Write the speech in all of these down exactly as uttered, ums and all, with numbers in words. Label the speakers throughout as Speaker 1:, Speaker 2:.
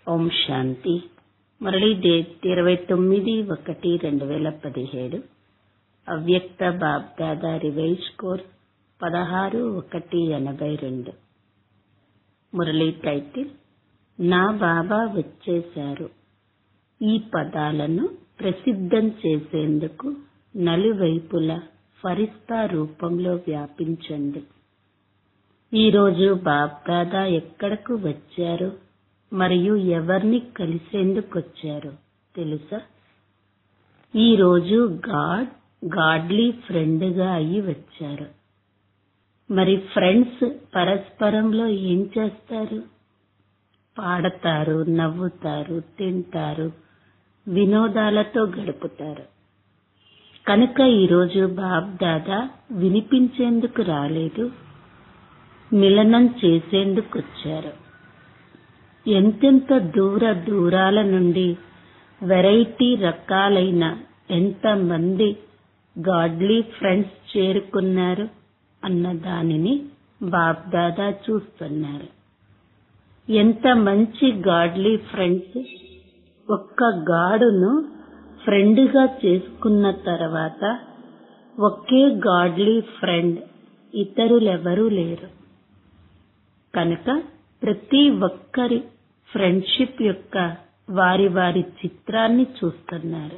Speaker 1: ఓం శాంతి. Murali date ఇరవై తొమ్మిది ఒకటి రెండు వేల పదిహేడు. అవ్యక్త బాబ్దాదా రివైజ్ కోర్స్ పదహారు ఒకటి ఎనభై రెండు. మురళీ టైటిల్ నా బాబా వచ్చేశారు. ఈ పదాలను ప్రసిద్ధం చేసేందుకు నలువైపులా ఫరిస్తా రూపంలో వ్యాపించండి. ఈరోజు బాబ్దాదా ఎక్కడకు వచ్చారు మరియు ఎవరిని కలిసేందుకొచ్చారు తెలుసా? ఈరోజు గాడ్ గాడ్లీ ఫ్రెండ్ గా అయి వచ్చారు. మరి ఫ్రెండ్స్ పరస్పరంలో ఏం చేస్తారు? పాడతారు, నవ్వుతారు, తింటారు, వినోదాలతో గడుపుతారు. కనుక ఈరోజు బాబ్దాదా వినిపించేందుకు రాలేదు, మిలనం చేసేందుకొచ్చారు. ఎంతెంత దూర దూరాల నుండి వెరైటీ రకాలైన ఎంతమంది గాడ్లీ ఫ్రెండ్స్ చేరుకున్నారు అన్న దానిని బాబ్దాదా చూస్తున్నారు. ఎంత మంచి గాడ్లీ ఫ్రెండ్స్! ఒక్క గాడును ఫ్రెండ్గా చేసుకున్న తర్వాత ఒకే గాడ్లీ ఫ్రెండ్, ఇతరులెవరూ లేరు. కనుక ప్రతి ఒక్కరి ఫ్రెండ్షిప్ యొక్క వారి వారి చిత్రాన్ని చూస్తున్నారు.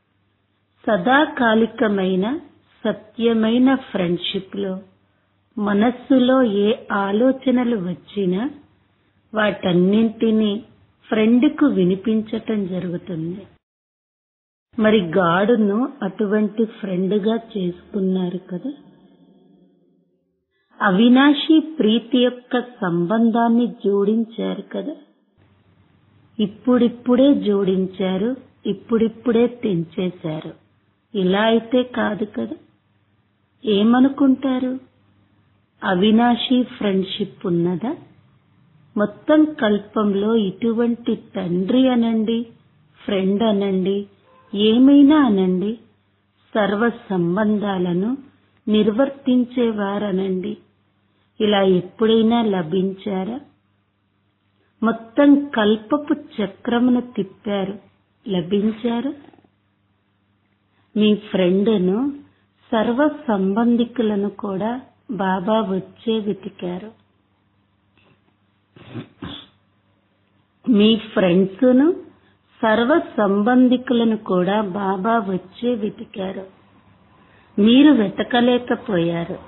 Speaker 1: సదాకాలికమైన సత్యమైన ఫ్రెండ్షిప్ లో మనస్సులో ఏ ఆలోచనలు వచ్చినా వాటన్నింటినీ ఫ్రెండ్కు వినిపించటం జరుగుతుంది. మరి గాడును అటువంటి ఫ్రెండ్గా చేసుకున్నారు కదా. అవినాశి ప్రీతి యొక్క సంబంధాన్ని జోడించారు కదా. ఇప్పుడిప్పుడే జోడించారు, ఇప్పుడిప్పుడే తెంచేశారు. ఇలా అయితే కాదు కదా. ఏమనుకుంటారు? అవినాశి ఫ్రెండ్షిప్ ఉన్నదా? మొత్తం కల్పంలో ఇటువంటి తండ్రి అనండి, ఫ్రెండ్ అనండి, ఏమైనా అనండి, సర్వ సంబంధాలను నిర్వర్తించేవారనండి, ఇలా ఎప్పుడైనా లభించారా? మొత్తం కల్పపు చక్రమును తిప్పారు, లభించారా? మీ ఫ్రెండ్ను, సర్వ సంబంధికులను కూడా బాబా వచ్చే వెతికారు. మీ ఫ్రెండ్స్ను, సర్వ సంబంధికులను కూడా బాబా వచ్చే వెతికారు. మీరు వెతకలేకపోయారు.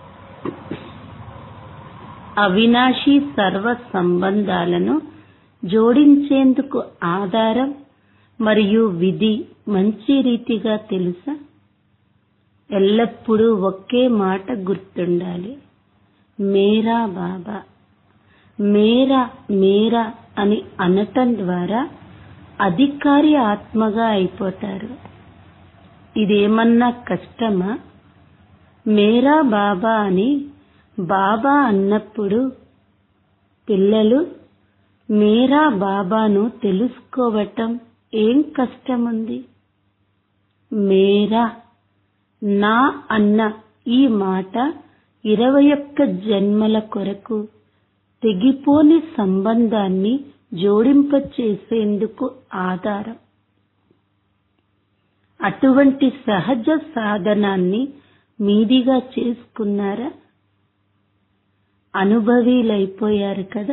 Speaker 1: అవినాశి సర్వ సంబంధాలను జోడించేందుకు ఆధారం మరియు విధి మంచి రీతిగా తెలుసా? ఎల్లప్పుడూ ఒకే మాట గుర్తుండాలి. మేరా బాబా, మేరా మేరా అని అనటం ద్వారా అధికారి ఆత్మగా అయిపోతారు. ఇదేమన్నా కష్టమా? మేరా బాబా అని బాబా అన్నప్పుడు పిల్లలు మేరా బాబాను తెలుసుకోవటం ఏం కష్టముంది? మేరా, నా అన్న ఈ మాట ఇరవై ఒక్క జన్మల కొరకు తెగిపోని సంబంధాన్ని జోడింపచేసేందుకు ఆధారం. అటువంటి సహజ సాధనాన్ని మీదిగా చేసుకున్నారా? అనుభవీలైపోయారు కదా.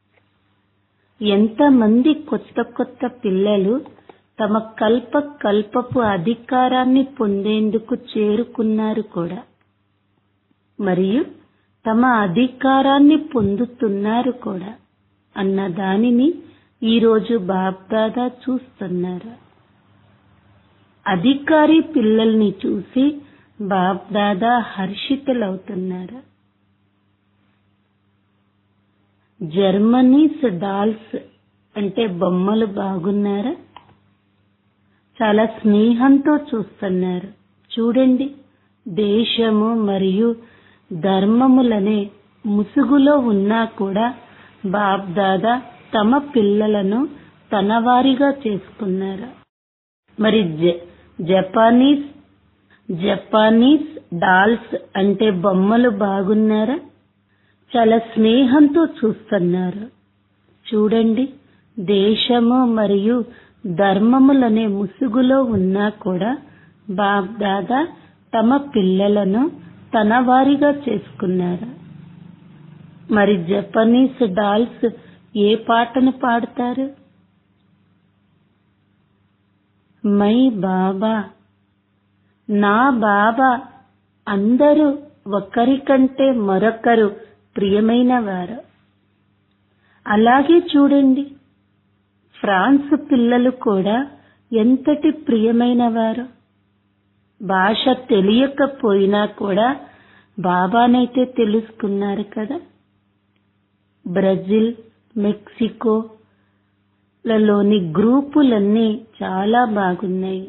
Speaker 1: ఎంతమంది కొత్త కొత్త పిల్లలు తమ కల్ప కల్పపు అధికారాన్ని పొందేందుకు చేరుకున్నారు కూడా, మరియు తమ అధికారాన్ని పొందుతున్నారు కూడా అన్న దానిని ఈరోజు బాబ్దాదా చూస్తున్నారు. అధికారి పిల్లల్ని చూసి బాబ్దాదా హర్షితులవుతున్నారు. జర్మనీస్ డాల్స్ అంటే బొమ్మలు బాగున్నారా? చాలా స్నేహంతో చూస్తున్నారు. చూడండి, దేశము మరియు ధర్మములనే ముసుగులో ఉన్నా కూడా బాబ్దాదా తమ పిల్లలను తన వారిగా చేసుకున్నారు. మరి జపానీస్ జపానీస్ డాల్స్ అంటే బొమ్మలు బాగున్నారా? చాలా స్నేహంతో చూస్తున్నారు. చూడండి, దేశము మరియు ధర్మములనే ముసుగులో ఉన్నా కూడా బాప్ దాదా తమ పిల్లలను తన వారిగా చేసుకున్నారు. మరి జపనీస్ డాల్స్ ఏ పాటను పాడతారు? మై బాబా, నా బాబా అందరూ ఒకరికంటే మరొకరు ప్రియమైన వారు. అలాగే చూడండి, ఫ్రాన్స్ పిల్లలు కూడా ఎంతటి ప్రియమైన వారు. భాష తెలియకపోయినా కూడా బాబానైతే తెలుసుకున్నారు కదా. బ్రెజిల్, మెక్సికో లలోని గ్రూపులన్నీ చాలా బాగున్నాయి.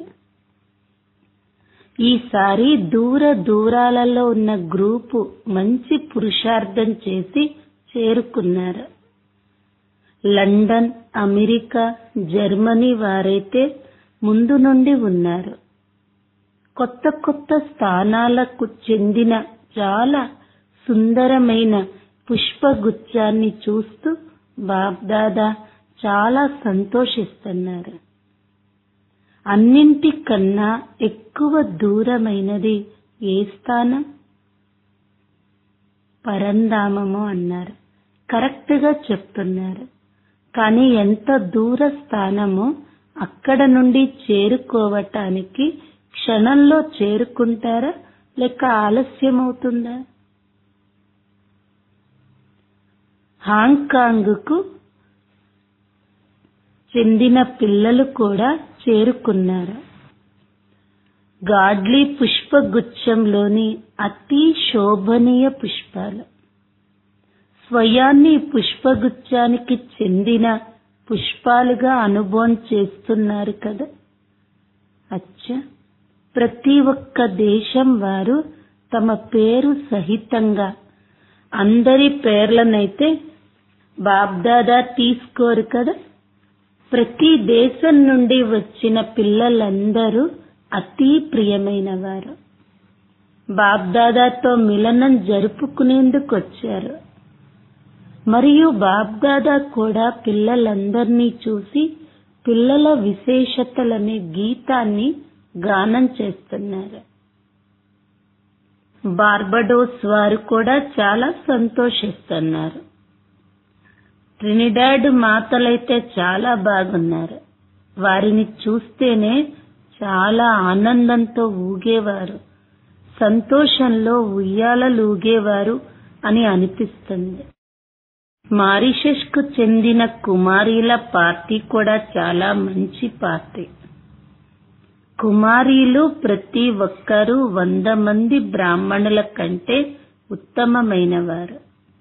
Speaker 1: ఈసారి దూర దూరాలలో ఉన్న గ్రూపు మంచి పురుషార్థం చేసి చేరుకున్నారు. లండన్, అమెరికా, జర్మనీ వారైతే ముందు నుండి ఉన్నారు. కొత్త కొత్త స్థానాలకు చెందిన చాలా సుందరమైన పుష్పగుచ్చాన్ని చూస్తూ బాబ్దాదా చాలా సంతోషిస్తున్నారు. అన్నింటికన్నా ఎక్కువ దూరమైనది ఏ స్థానం? పరంధామము అన్నారు. కరెక్ట్ గా చెప్తున్నారు. కానీ ఎంత దూర స్థానమో అక్కడ నుండి చేరుకోవటానికి క్షణంలో చేరుకుంటారా లేక ఆలస్యమవుతుందా? హాంకాంగ్ కు చెందిన పిల్లలు కూడా చేరుకున్నారు. గాడ్లీ పుష్పగుచ్చంలోని అతి శోభనీయ పుష్పాలు స్వయాన్ని పుష్పగుచ్చానికి చెందిన పుష్పాలుగా అనుభవం చేస్తున్నారు కదా. అచ్చా, ప్రతి ఒక్క దేశం వారు తమ పేరు సహితంగా అందరి పేర్లనైతే బాబ్దాదా తీసుకోరు కదా. ప్రతి దేశం నుండి వచ్చిన పిల్లలందరూ అతి ప్రియమైన వారు. బాబ్దాదాతో మిలనం జరుపుకునేందుకు వచ్చారు. మరియు బాబ్దాదా కూడా పిల్లలందరినీ చూసి పిల్లల విశేషతలనే గీతాన్ని గానం చేస్తున్నారు. బార్బడోస్ వారు కూడా చాలా సంతోషిస్తున్నారు. ట్రినిడాడ్ మాతలైతే చాలా బాగున్నారు. వారిని చూస్తేనే చాలా ఆనందంతో ఊగేవారు, సంతోషంలో ఉయ్యాలలూగేవారు అని అనిపిస్తుంది. మారిషస్ కు చెందిన కుమారీల పార్టీ కూడా చాలా మంచి పార్టీ. కుమారీలు ప్రతి ఒక్కరూ వంద మంది బ్రాహ్మణుల కంటే ఉత్తమమైన వారు.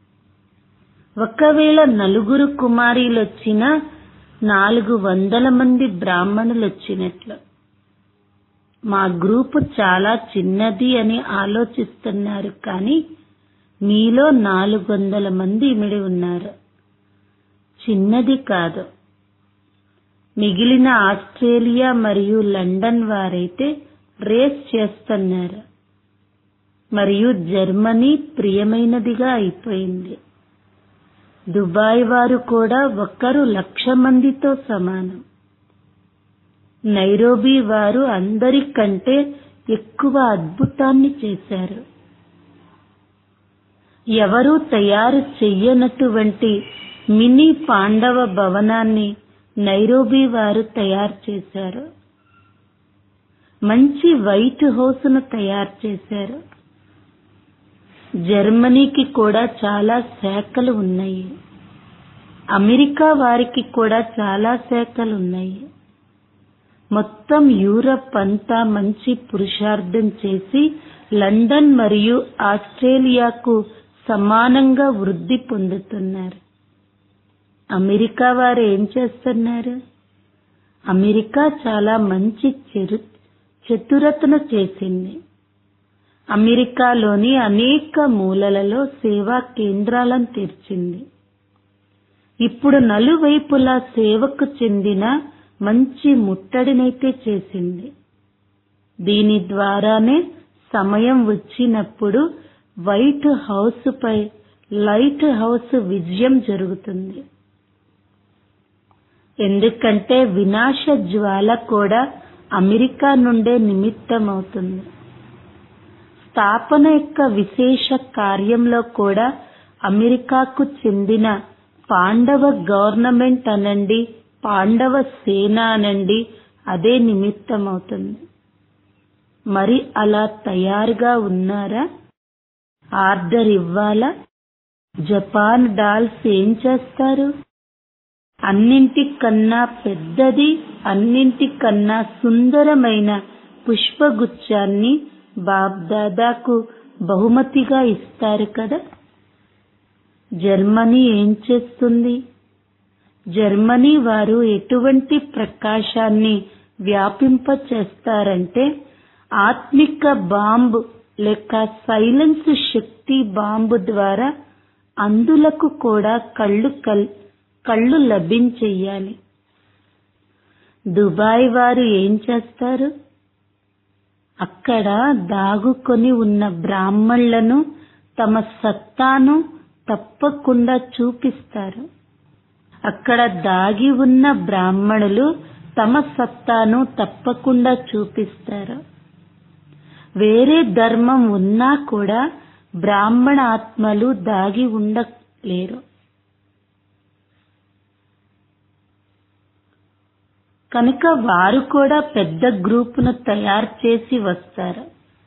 Speaker 1: ఒకవేళ నలుగురు కుమారీలొచ్చినా నాలుగు వందల మంది బ్రాహ్మణులు వచ్చినట్లు. మా గ్రూపు చాలా చిన్నది అని ఆలోచిస్తున్నారు, కానీ మీలో నాలుగు వందల మంది ఇమిడి ఉన్నారు. చిన్నది కాదు. మిగిలిన ఆస్ట్రేలియా మరియు లండన్ వారైతే రేస్ చేస్తున్నారు. మరియు జర్మనీ ప్రియమైనదిగా అయిపోయింది. దుబాయ్ వారు కూడా ఒక్కరు లక్ష మందితో సమానం. నైరోబీ వారు అందరికంటే ఎక్కువ అద్భుతాన్ని చేశారు. ఎవరూ తయారు చెయ్యనటువంటి మినీ పాండవ భవనాన్ని నైరోబీ వారు తయారు చేశారు. మంచి వైట్ హౌస్ ను తయారు చేశారు. జర్మనీకి కూడా చాలా శాఖలు ఉన్నాయి. అమెరికా వారికి కూడా చాలా శాఖలు ఉన్నాయి. మొత్తం యూరప్ అంతా మంచి పురుషార్థం చేసి లండన్ మరియు ఆస్ట్రేలియాకు సమానంగా వృద్ధి పొందుతున్నారు. అమెరికా వారు ఏం చేస్తున్నారు? అమెరికా చాలా మంచి చతురతను చేసింది. అమెరికాలోని అనేక మూలలలో సేవా కేంద్రాలను తెరిచింది. ఇప్పుడు నలువైపులా సేవకు చెందిన మంచి ముట్టడినైతే చేసింది. దీని ద్వారానే సమయం వచ్చినప్పుడు వైట్ హౌస్ పై లైట్ హౌస్ విజయం జరుగుతుంది. ఎందుకంటే వినాశ జ్వాల కూడా అమెరికా నుండే నిమిత్తమవుతుంది. స్థాపన యొక్క విశేష కార్యంలో కూడా అమెరికాకు చెందిన పాండవ గవర్నమెంట్ అనండి, పాండవ సేన అనండి, అదే నిమిత్తమవుతుంది. మరి అలా తయారుగా ఉన్నారా? ఆర్డర్ ఇవ్వాలా? జపాన్ డాల్స్ ఏం చేస్తారు? అన్నింటికన్నా పెద్దది, అన్నింటికన్నా సుందరమైన పుష్పగుచ్చాన్ని బాబ్దాదాకు బహుమతిగా ఇస్తారు కదా. జర్మనీ ఏం చేస్తుంది? జర్మనీ వారు ఎటువంటి ప్రకాశాన్ని వ్యాపింప చేస్తారంటే ఆత్మిక బాంబు లేక సైలెన్స్ శక్తి బాంబు ద్వారా అందులకు కూడా కళ్ళు కళ్ళు లభించెయ్యాలి. దుబాయ్ వారు ఏం చేస్తారు? అక్కడ దాగుకొని ఉన్న బ్రాహ్మణులను తమ సత్తాను తప్పకుండా చూపిస్తారు. అక్కడ దాగి ఉన్న బ్రాహ్మణులు తమ సత్తాను తప్పకుండా చూపిస్తారు. వేరే ధర్మం ఉన్నా కూడా బ్రాహ్మణ ఆత్మలు దాగి ఉండలేరు. కనుక వారు కూడా పెద్ద గ్రూపును తయారు చేసి వస్తారు.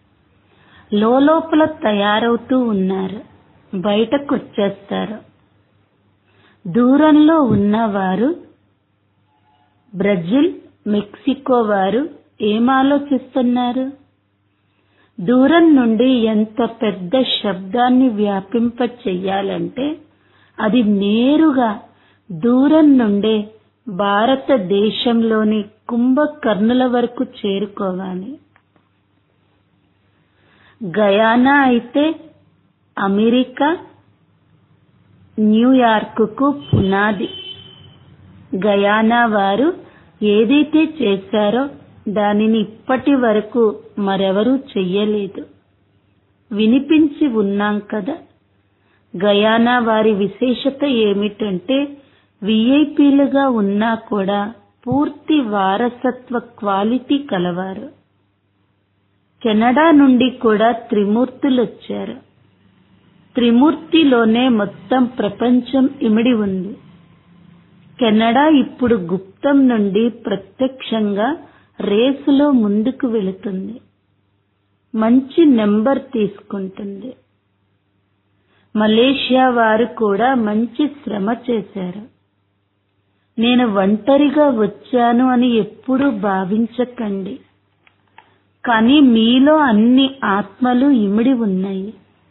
Speaker 1: లోపల తయారవుతూ ఉన్నారు, బయటకు వచ్చేస్తారు. దూరంలో ఉన్నవారు బ్రెజిల్, మెక్సికో వారు ఏం ఆలోచిస్తున్నారు? దూరం నుండి ఎంత పెద్ద శబ్దాన్ని వ్యాపింప చెయ్యాలంటే అది నేరుగా దూరం నుండే భారతదేశంలోని కుంభకర్ణుల వరకు చేరుకోవాలి. గయానా అయితే అమెరికా, న్యూయార్కుకు పునాది. గయానా వారు ఏదైతే చేశారో దానిని ఇప్పటి వరకు మరెవరూ చెయ్యలేదు. వినిపించి ఉన్నాం కదా. గయానా వారి విశేషత ఏమిటంటే విఐపీలుగా ఉన్నా కూడా పూర్తి వారసత్వ క్వాలిటీ కలవారు. కెనడా నుండి కూడా త్రిమూర్తులు వచ్చారు. త్రిమూర్తిలోనే మొత్తం ప్రపంచం ఇమిడి ఉంది. కెనడా ఇప్పుడు గుప్తం నుండి ప్రత్యక్షంగా రేసులో ముందుకు వెళుతుంది. మంచి నెంబర్ తీసుకుంటుంది. మలేషియా వారు కూడా మంచి శ్రమ చేశారు. నేను ఒంటరిగా వచ్చాను అని ఎప్పుడూ భావించకండి. కానీ మీలో అన్ని ఆత్మలు ఇమిడి ఉన్నాయి.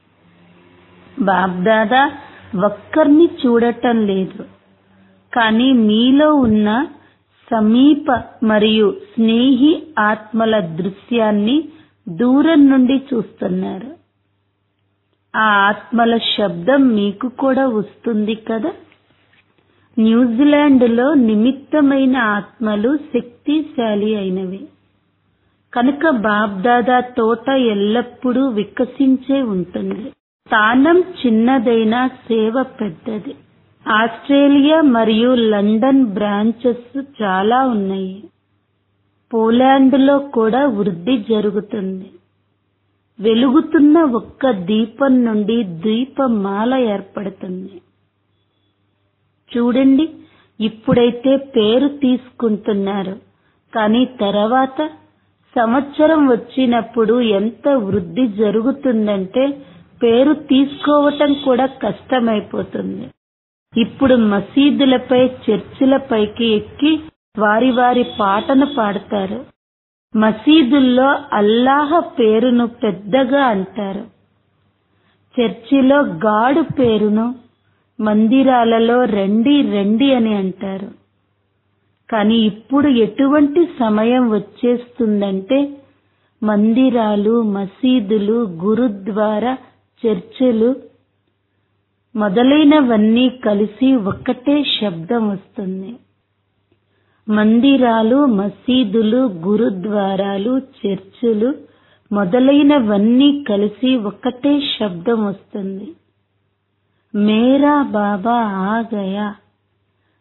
Speaker 1: బాబ్దాదా ఒక్కర్ని చూడటం లేదు, కానీ మీలో ఉన్న సమీప మరియు స్నేహి ఆత్మల దృశ్యాన్ని దూరం నుండి చూస్తున్నారు. ఆ ఆత్మల శబ్దం మీకు కూడా వస్తుంది కదా. న్యూజిలాండ్లో నిమిత్తమైన ఆత్మలు శక్తిశాలి అయినవి. కనుక బాబ్దాదా తోట ఎల్లప్పుడూ వికసించే ఉంటుంది. స్థానం చిన్నదైనా సేవ పెద్దది. ఆస్ట్రేలియా మరియు లండన్ బ్రాంచెస్ చాలా ఉన్నాయి. పోలాండ్లో కూడా వృద్ధి జరుగుతుంది. వెలుగుతున్న ఒక్క దీపం నుండి దీపమాల ఏర్పడుతుంది. చూడండి, ఇప్పుడైతే పేరు తీసుకుంటున్నారు, కానీ తర్వాత సంవత్సరం వచ్చినప్పుడు ఎంత వృద్ధి జరుగుతుందంటే పేరు తీసుకోవటం కూడా కష్టమైపోతుంది. ఇప్పుడు మసీదులపై, చర్చిలపైకి ఎక్కి వారి వారి పాటను పాడతారు. మసీదుల్లో అల్లాహ పేరును పెద్దగా అంటారు. చర్చిలో గాడు పేరును, మందిరాలలో రండి రండి అని అంటారు. కానీ ఇప్పుడు ఎటువంటి సమయం వచ్చేస్తుందంటే మందిరాలు, మసీదులు, గురుద్వారా, చర్చిలు మొదలైనవన్నీ కలిసి ఒక్కటే శబ్దం వస్తుంది. మందిరాలు, మసీదులు, గురుద్వారాలు, చర్చిలు మొదలైనవన్నీ కలిసి ఒక్కటే శబ్దం వస్తుంది. మేరా బాబా ఆ గయా,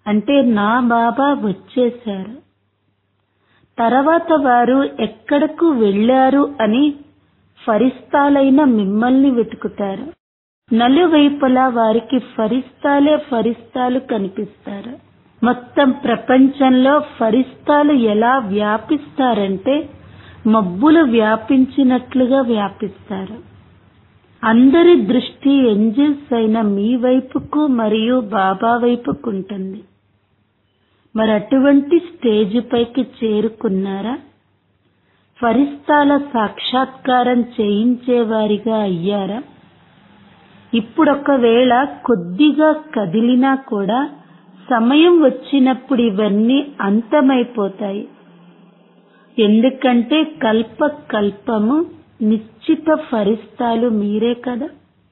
Speaker 1: అంటే నా బాబా వచ్చేశారు, తర్వాత వారు ఎక్కడకు వెళ్ళారు అని ఫరిస్తాలైన మిమ్మల్ని వెతుకుతారు. నలువైపులా వారికి ఫరిస్తాలే ఫరిస్తాలు కనిపిస్తారు. మొత్తం ప్రపంచంలో ఫరిస్తాలు ఎలా వ్యాపిస్తారంటే మబ్బులు వ్యాపించినట్లుగా వ్యాపిస్తారు. అందరి దృష్టి ఏంజెల్స్ అయిన మీ వైపుకు మరియు బాబా వైపుకు ఉంటుంది. మరి అటువంటి స్టేజ్ పైకి చేరుకున్నారా? ఫరిస్తాల సాక్షాత్కారం చేయించేవారిగా అయ్యారా? ఇప్పుడొకవేళ కొద్దిగా కదిలినా కూడా సమయం వచ్చినప్పుడు ఇవన్నీ అంతమైపోతాయి. ఎందుకంటే కల్ప కల్పము నిశ్చిత ఫరిస్తాలు మీరే కదా.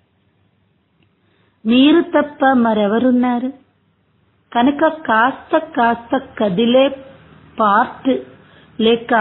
Speaker 1: మీరు తప్ప మరెవరున్నారు? కనుక కాస్త కాస్త కదిలే పార్ట్ లేక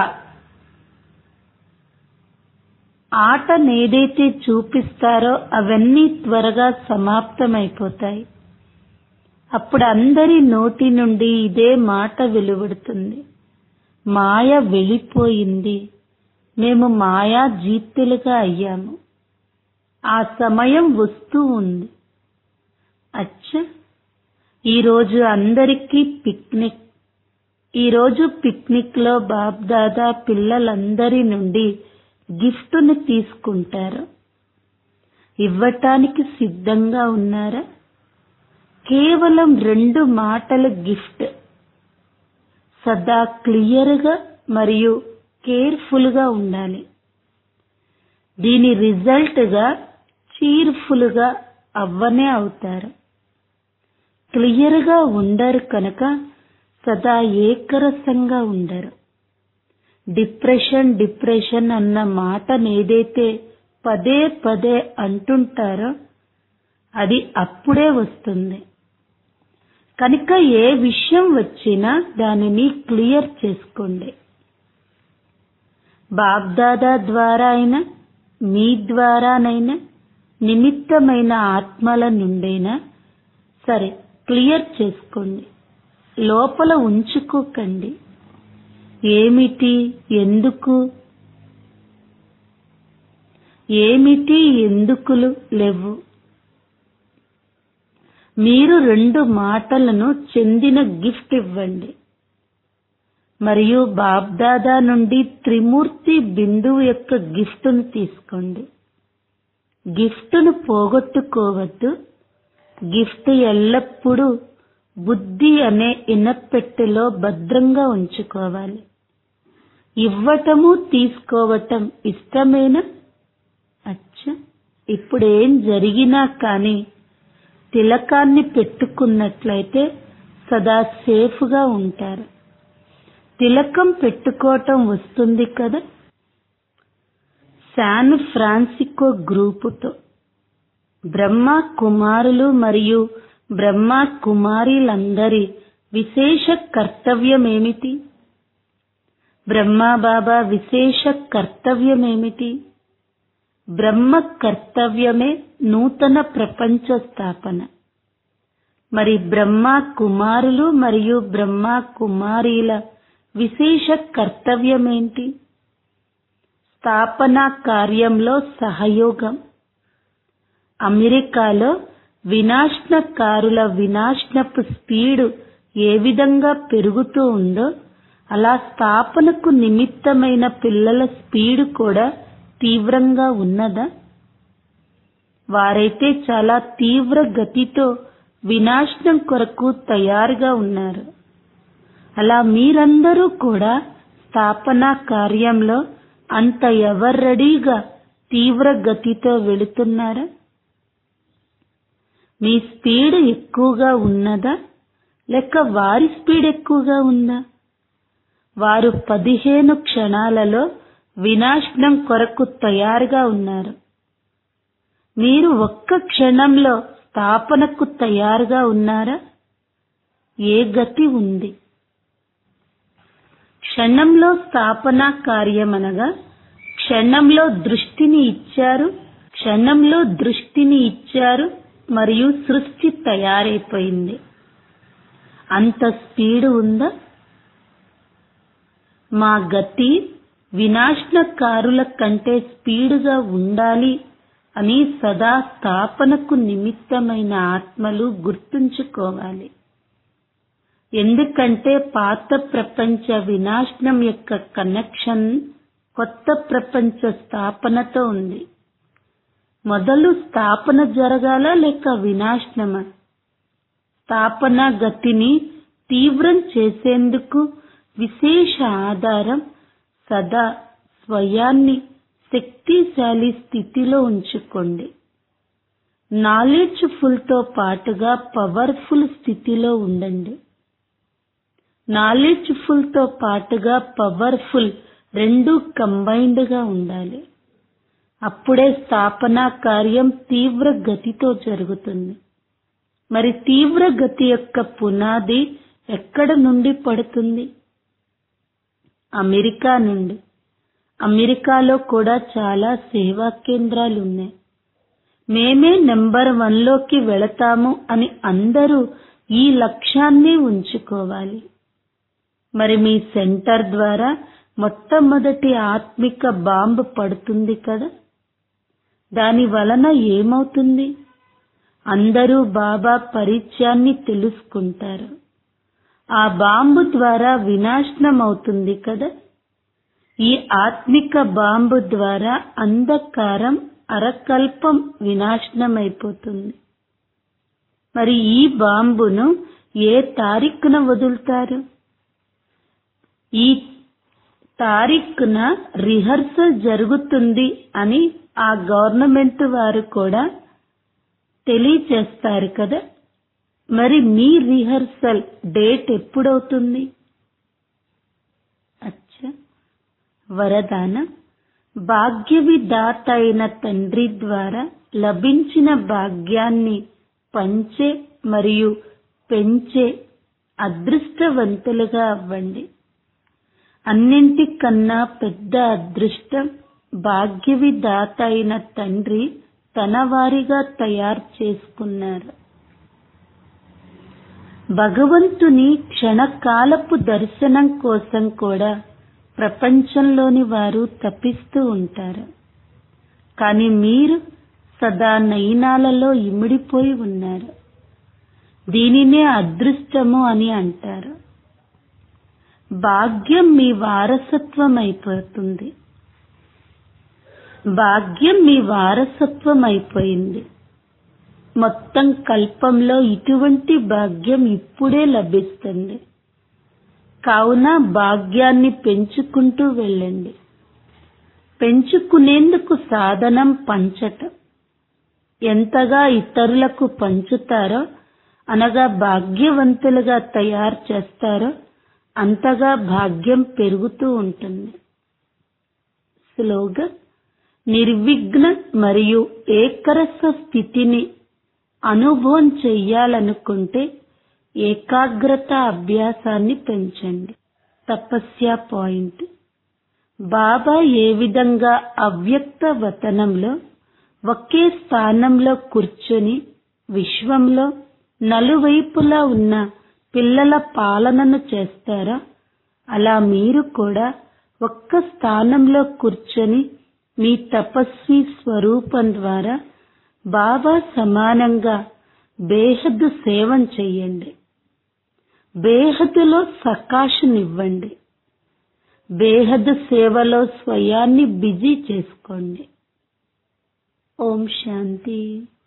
Speaker 1: ఆటనేదైతే చూపిస్తారో అవన్నీ త్వరగా సమాప్తమైపోతాయి. అప్పుడు అందరి నోటి నుండి ఇదే మాట వెలువడుతుంది, మాయ వెళ్ళిపోయింది, మేము మాయా జీతులుగా అయ్యాము. ఆ సమయం వస్తూ ఉంది. అచ్చా, ఈరోజు అందరికీ పిక్నిక్. ఈరోజు పిక్నిక్ లో బాప్ దాదా పిల్లలందరి నుండి గిఫ్టును తీసుకుంటారు. ఇవ్వటానికి సిద్ధంగా ఉన్నారా? కేవలం రెండు మాటలు గిఫ్ట్. సదా క్లియర్ గా మరియు కేర్ఫుల్ గా ఉండాలి. దీని రిజల్ట్ గా చీర్ఫుల్ గా అవ్వనే అవుతారు. క్లియర్ గా ఉండరు కనుక సదా ఏకరసంగా ఉండరు. డిప్రెషన్ డిప్రెషన్ అన్న మాటనేదైతే పదే పదే అంటుంటారో అది అప్పుడే వస్తుంది. కనుక ఏ విషయం వచ్చినా దానిని క్లియర్ చేసుకోండి. బాబ్దాదా ద్వారా అయినా మీ ద్వారానైనా నిమిత్తమైన ఆత్మల నుండైనా సరే క్లియర్ చేసుకోండి. లోపల ఉంచుకోకండి. ఏమిటి, ఎందుకు, ఏమిటి ఎందుకులు లేవు. మీరు రెండు మాటలను చెందిన గిఫ్ట్ ఇవ్వండి మరియు బాబ్దాదా నుండి త్రిమూర్తి బిందువు యొక్క గిఫ్టును తీసుకోండి. గిఫ్టును పోగొట్టుకోవద్దు. గిఫ్ట్ ఎల్లప్పుడూ బుద్ధి అనే ఇనప్పెట్టెలో భద్రంగా ఉంచుకోవాలి. ఇవ్వటము తీసుకోవటం ఇష్టమేనా? అచ్చా, ఇప్పుడేం జరిగినా కానీ తిలకాన్ని పెట్టుకున్నట్లయితే సదా సేఫ్ గా ఉంటారు. తిలకం పెట్టుకోవటం వస్తుంది కదా. శాన్ ఫ్రాన్సిస్కో గ్రూపుతో బ్రహ్మ కుమారులు మరియు బ్రహ్మ కుమారీలందరి విశేష కర్తవ్యమేమిటి? బ్రహ్మబాబా విశేష కర్తవ్యమేమిటి? బ్రహ్మ కర్తవ్యమే నూతన ప్రపంచ స్థాపన. మరి బ్రహ్మ కుమారులు మరియు బ్రహ్మ కుమారీల విశేష కర్తవ్యమేంటి? స్థాపనా కార్యంలో సహయోగం. అమెరికాలో వినాశనకారుల వినాశనపు స్పీడు ఏ విధంగా పెరుగుతూ ఉందో అలా స్థాపనకు నిమిత్తమైన పిల్లల స్పీడు కూడా తీవ్రంగా ఉన్నదా? వారైతే చాలా తీవ్ర గతితో వినాశనం కొరకు తయారుగా ఉన్నారు. అలా మీరందరూ కూడా స్థాపనా కార్యంలో అంత ఎవరు రెడీగా తీవ్ర గతితో వెళుతున్నారా? మీ స్పీడ్ ఎక్కువగా ఉన్నదా లేక వారి స్పీడ్ ఎక్కువగా ఉందా? వారు పదిహేను క్షణాలలో వినాశనం కొరకు తయారుగా ఉన్నారు. మీరు ఒక్క క్షణంలో స్థాపనకు తయారుగా ఉన్నారా? ఏ గతి ఉంది? క్షణంలో స్థాపనా కార్యమనగా క్షణంలో దృష్టిని ఇచ్చారు, క్షణంలో దృష్టిని ఇచ్చారు మరియు సృష్టి తయారైపోయింది. అంత స్పీడ్ ఉందా? మా గతి వినాశనకారుల కంటే స్పీడుగా ఉండాలి అని సదా స్థాపనకు నిమిత్తమైన ఆత్మలు గుర్తుంచుకోవాలి. ఎందుకంటే పాత ప్రపంచ వినాశనం యొక్క కనెక్షన్ కొత్త ప్రపంచ స్థాపనతో ఉంది. మొదలు స్థాపన జరగాల లేక వినాశనమా? స్థాపన గతిని తీవ్రం చేసేందుకు విశేష ఆధారం సదా స్వయాన్ని శక్తిశాలి స్థితిలో ఉంచుకోండి. నాలెడ్జ్ ఫుల్ తో పాటుగా పవర్ఫుల్ స్థితిలో ఉండండి. నాలెడ్జ్ ఫుల్ తో పాటుగా పవర్ఫుల్ రెండు కంబైన్డ్ గా ఉండాలి. అప్పుడే స్థాపనా కార్యం తీవ్ర గతితో జరుగుతుంది. మరి తీవ్ర గతి యొక్క పునాది ఎక్కడ నుండి పడుతుంది? అమెరికా నుండి. అమెరికాలో కూడా చాలా సేవా కేంద్రాలు ఉన్నాయి. మేమే నెంబర్ వన్ లోకి వెళతాము అని అందరూ ఈ లక్ష్యాన్ని ఉంచుకోవాలి. మరి మీ సెంటర్ ద్వారా మొట్టమొదటి ఆత్మిక బాంబు పడుతుంది కదా, దాని వలన ఏమవుతుంది? అందరూ బాబా పరిచయాన్ని తెలుసుకుంటారు. ఆ బాంబు ద్వారా వినాశనం అవుతుంది కదా. ఈ ఆత్మిక బాంబు ద్వారా అంధకారం అరకల్పం వినాశనమైపోతుంది. మరి ఈ బాంబును ఏ తారీఖున వదులుతారు? ఈ తారీఖున రిహర్సల్ జరుగుతుంది అని ఆ గవర్నమెంట్ వారు కూడా తెలియచేస్తారు కదా. మరి మీ రిహర్సల్ డేట్ ఎప్పుడవుతుంది? అచ్చా, వరదాన భాగ్య విధాత అయిన తండ్రి ద్వారా లభించిన భాగ్యాన్ని పంచే మరియు పెంచే అదృష్టవంతులుగా అవ్వండి. అన్నింటికన్నా పెద్ద అదృష్టం భాగ్య విధాత అయిన తండ్రి తన వారిగా తయారు చేసుకున్నారు. భగవంతుని క్షణకాలపు దర్శనం కోసం కూడా ప్రపంచంలోని వారు తపిస్తూ ఉంటారు. కానీ మీరు సదా నయనాలలో ఇమిడిపోయి ఉన్నారు. దీనినే అదృష్టము అని అంటారు. భాగ్యం మీ వారసత్వం అయిపోతుంది. భాగ్యం మీ వారసత్వం అయిపోయింది. మొత్తం కల్పంలో ఇటువంటి భాగ్యం ఇప్పుడే లభిస్తుంది. కావున భాగ్యాన్ని పెంచుకుంటూ వెళ్ళండి. పెంచుకునేందుకు సాధనం పంచటం. ఎంతగా ఇతరులకు పంచుతారో, అనగా భాగ్యవంతులుగా తయారు చేస్తారో అంతగా భాగ్యం పెరుగుతూ ఉంటుంది. స్లోగన్: నిర్విఘ్న మరియు ఏకరస స్థితిని అనుభవం చెయ్యాలనుకుంటే ఏకాగ్రత అభ్యాసాన్ని పెంచండి. తపస్య పాయింట్: బాబా ఏ విధంగా అవ్యక్త వతనంలో ఒకే స్థానంలో కూర్చొని విశ్వంలో నలువైపులా ఉన్న పిల్లల పాలనను చేస్తారో, అలా మీరు కూడా ఒక్క స్థానంలో కూర్చొని మీ తపస్వి స్వరూపం ద్వారా బాబా సమానంగా బేహద్దు సేవం చెయ్యండి. బేహద్దులో సకాశనివ్వండి. బేహద్దు సేవలో స్వయాన్ని బిజీ చేసుకోండి. ఓం శాంతి.